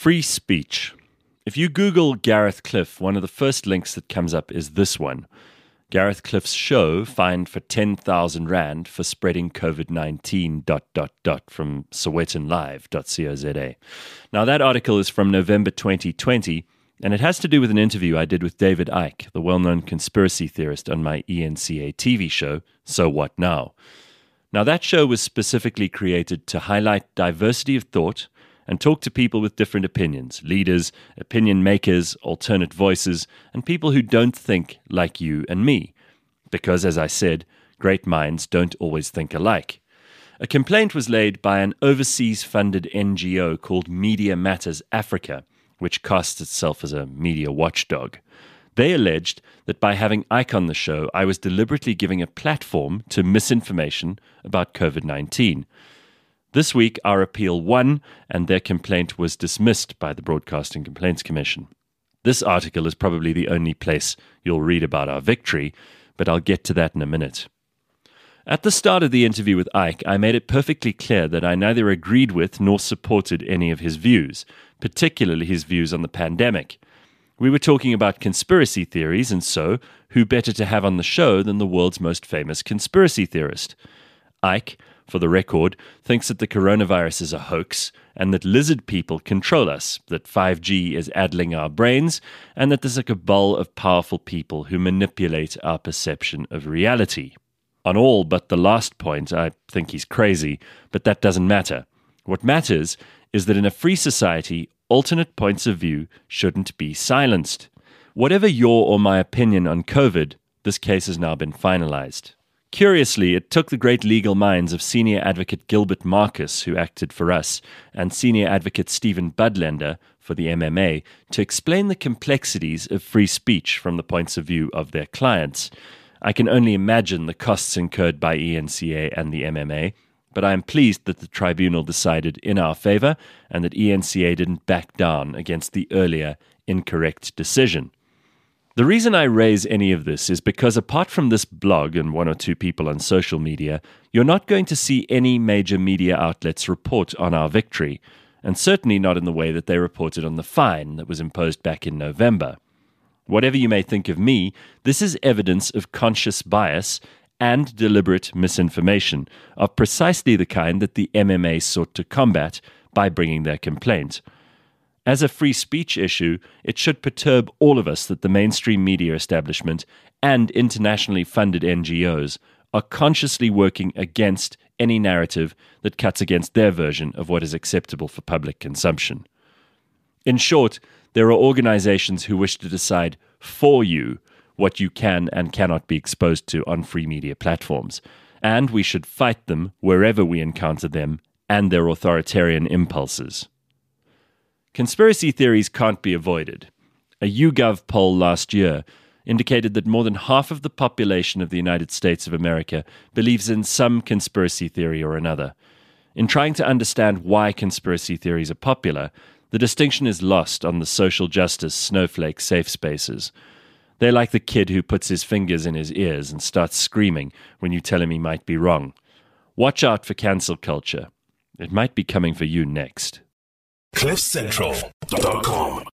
Free speech. If you Google Gareth Cliff, one of the first links that comes up is this one. Gareth Cliff's show fined for 10,000 Rand for spreading COVID-19... from sowetanlive.co.za. Now that article is from November 2020, and it has to do with an interview I did with David Icke, the well-known conspiracy theorist on my ENCA TV show, So What Now? Now that show was specifically created to highlight diversity of thought and talk to people with different opinions, leaders, opinion makers, alternate voices, and people who don't think like you and me. Because, as I said, great minds don't always think alike. A complaint was laid by an overseas-funded NGO called Media Matters Africa, which casts itself as a media watchdog. They alleged that by having Icke on the show, I was deliberately giving a platform to misinformation about COVID-19. This week, our appeal won, and their complaint was dismissed by the Broadcasting Complaints Commission. This article is probably the only place you'll read about our victory, but I'll get to that in a minute. At the start of the interview with Icke, I made it perfectly clear that I neither agreed with nor supported any of his views, particularly his views on the pandemic. We were talking about conspiracy theories, and so, who better to have on the show than the world's most famous conspiracy theorist? Icke, for the record, thinks that the coronavirus is a hoax and that lizard people control us, that 5G is addling our brains, and that there's a cabal of powerful people who manipulate our perception of reality. On all but the last point, I think he's crazy, but that doesn't matter. What matters is that in a free society, alternate points of view shouldn't be silenced. Whatever your or my opinion on COVID, this case has now been finalized. Curiously, it took the great legal minds of senior advocate Gilbert Marcus, who acted for us, and senior advocate Stephen Budlender for the MMA to explain the complexities of free speech from the points of view of their clients. I can only imagine the costs incurred by ENCA and the MMA, but I am pleased that the tribunal decided in our favor and that ENCA didn't back down against the earlier incorrect decision. The reason I raise any of this is because apart from this blog and one or two people on social media, you're not going to see any major media outlets report on our victory, and certainly not in the way that they reported on the fine that was imposed back in November. Whatever you may think of me, this is evidence of conscious bias and deliberate misinformation of precisely the kind that the MMA sought to combat by bringing their complaint. As a free speech issue, it should perturb all of us that the mainstream media establishment and internationally funded NGOs are consciously working against any narrative that cuts against their version of what is acceptable for public consumption. In short, there are organizations who wish to decide for you what you can and cannot be exposed to on free media platforms, and we should fight them wherever we encounter them and their authoritarian impulses. Conspiracy theories can't be avoided. A YouGov poll last year indicated that more than half of the population of the United States of America believes in some conspiracy theory or another. In trying to understand why conspiracy theories are popular, the distinction is lost on the social justice snowflake safe spaces. They're like the kid who puts his fingers in his ears and starts screaming when you tell him he might be wrong. Watch out for cancel culture. It might be coming for you next. CliffCentral.com